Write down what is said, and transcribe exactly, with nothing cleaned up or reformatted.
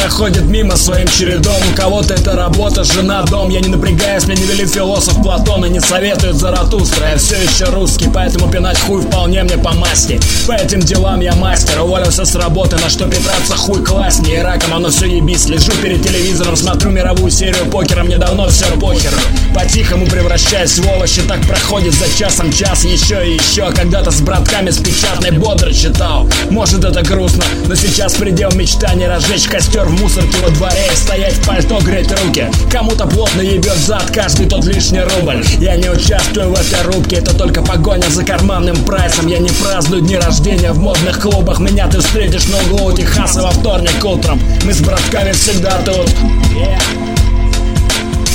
проходит мимо своим чередом. У кого-то это работа, жена, дом. Я не напрягаюсь, мне не велит философ Платон и не советует Заратустра. Я все еще русский, поэтому пинать хуй вполне мне по масти. По этим делам я мастер, уволился с работы, на что питаться хуй класснее. Раком оно все ебись, лежу перед телевизором, смотрю мировую серию покера, мне давно все похеру. По-тихому превращаюсь в овощи, так проходит за часом час, еще и еще. Когда-то с братками с печатной бодро читал. Может это грустно, но сейчас предел мечтаний разжечь костер в мусорке во дворе и стоять в пальто, греть руки. Кому-то плотно ебет зад каждый тот лишний рубль. Я не участвую в этой рубке, это только погоня за карманным прайсом. Я не праздную дни рождения в модных клубах. Меня ты встретишь на углу у Техаса во вторник утром. Мы с братками всегда тут. Yeah.